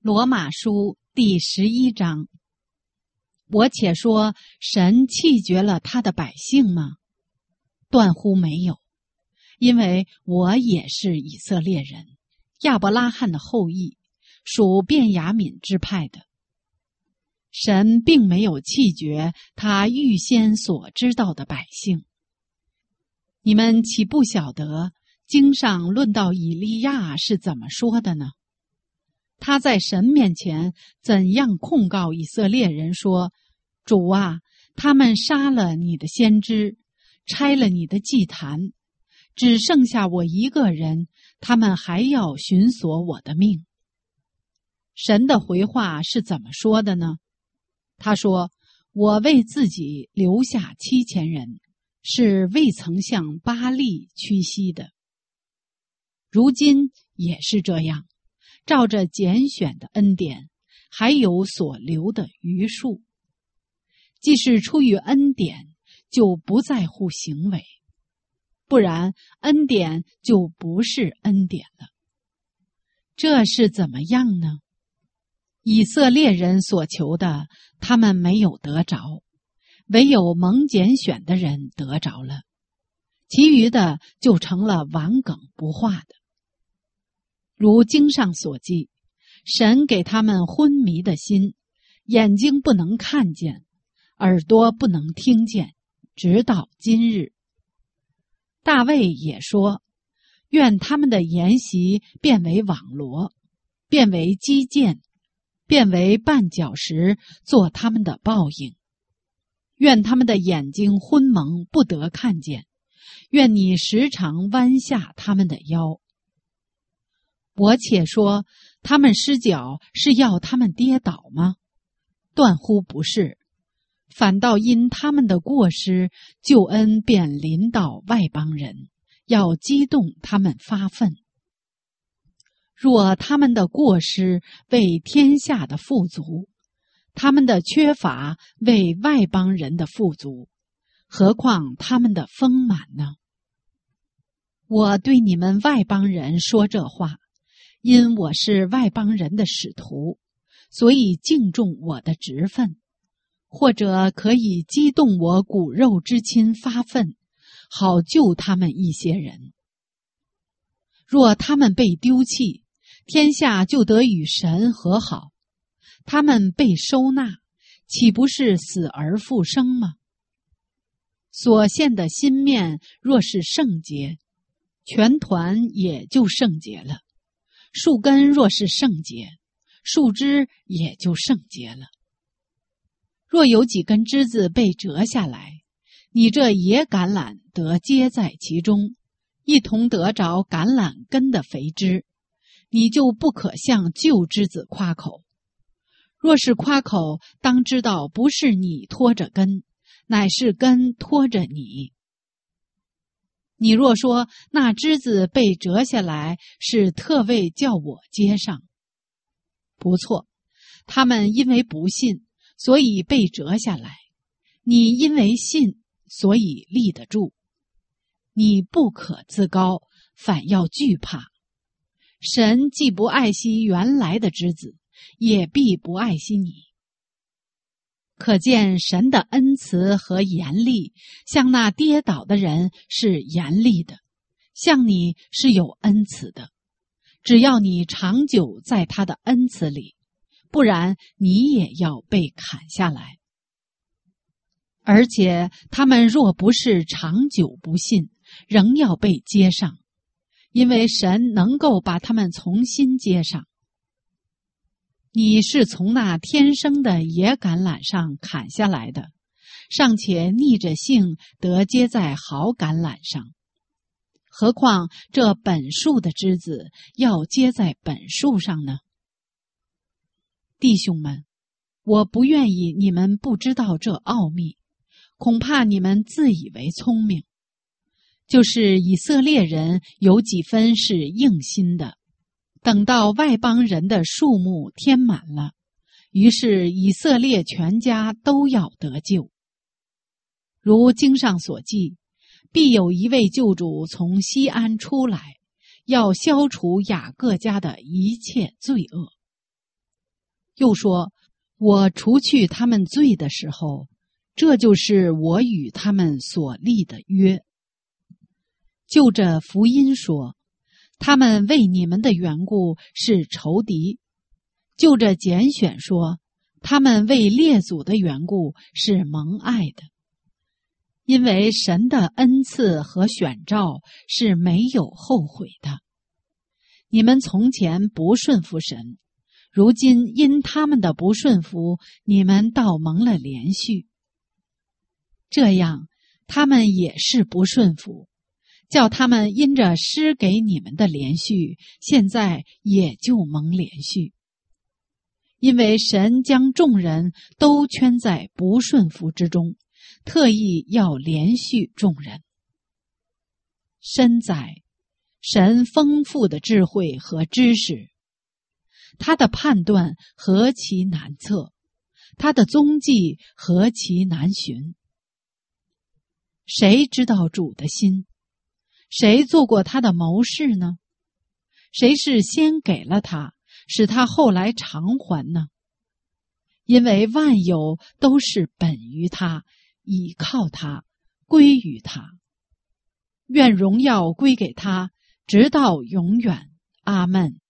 罗马书第11章。我且说，神弃绝了他的百姓吗？断乎没有，因为我也是以色列人，亚伯拉罕的后裔，属便雅悯支派的。神并没有弃绝他预先所知道的百姓。你们岂不晓得经上论到以利亚是怎么说的呢？他在神面前怎样控告以色列人说：主啊，他们杀了你的先知，拆了你的祭坛，只剩下我一个人，他们还要寻索我的命。神的回话是怎么说的呢？他说：我为自己留下7000人，是未曾向巴力屈膝的。如今也是这样，照着拣选的恩典，还有所留的余数。既是出于恩典，就不在乎行为，不然恩典就不是恩典了。这是怎么样呢？以色列人所求的，他们没有得着，唯有蒙拣选的人得着了，其余的就成了顽梗不化的。如经上所记，神给他们昏迷的心，眼睛不能看见，耳朵不能听见，直到今日。大卫也说：愿他们的筵席变为网罗，变为机剑，变为绊脚石，做他们的报应。愿他们的眼睛昏蒙，不得看见，愿你时常弯下他们的腰。我且说，他们失脚是要他们跌倒吗？断乎不是，反倒因他们的过失，救恩便临到外邦人，要激动他们发愤。若他们的过失为天下的富足，他们的缺乏为外邦人的富足，何况他们的丰满呢？我对你们外邦人说这话，因我是外邦人的使徒，所以敬重我的职分，或者可以激动我骨肉之亲发愤，好救他们一些人。若他们被丢弃，天下就得与神和好；他们被收纳，岂不是死而复生吗？所献的新面若是圣洁，全团也就圣洁了；树根若是圣洁，树枝也就圣洁了。若有几根枝子被折下来，你这野橄榄得接在其中，一同得着橄榄根的肥枝，你就不可向旧枝子夸口。若是夸口，当知道不是你拖着根，乃是根拖着你。你若说那枝子被折下来是特为叫我接上，不错，他们因为不信，所以被折下来；你因为信，所以立得住。你不可自高，反要惧怕。神既不爱惜原来的枝子，也必不爱惜你。可见神的恩慈和严厉，向那跌倒的人是严厉的，向你是有恩慈的。只要你长久在他的恩慈里，不然你也要被砍下来。而且他们若不是长久不信，仍要被接上，因为神能够把他们重新接上。你是从那天生的野橄榄上砍下来的，尚且逆着性得接在好橄榄上，何况这本树的枝子要接在本树上呢？弟兄们，我不愿意你们不知道这奥秘，恐怕你们自以为聪明。就是以色列人有几分是硬心的，等到外邦人的数目填满了，于是以色列全家都要得救。如经上所记，必有一位救主从西安出来，要消除雅各家的一切罪恶。 又说，我除去他们罪的时候，这就是我与他们所立的约。就这福音说，他们为你们的缘故是仇敌；就这拣选说，他们为列祖的缘故是蒙爱的。因为神的恩赐和选召是没有后悔的。你们从前不顺服神，如今因他们的不顺服，你们倒蒙了连续。这样，他们也是不顺服，叫他们因着施给你们的连续，现在也就蒙连续。因为神将众人都圈在不顺服之中，特意要连续众人。深哉，神丰富的智慧和知识，他的判断何其难测，他的踪迹何其难寻。谁知道主的心？谁做过他的谋士呢？谁是先给了他，使他后来偿还呢？因为万有都是本于他，倚靠他，归于他。愿荣耀归给他，直到永远。阿们。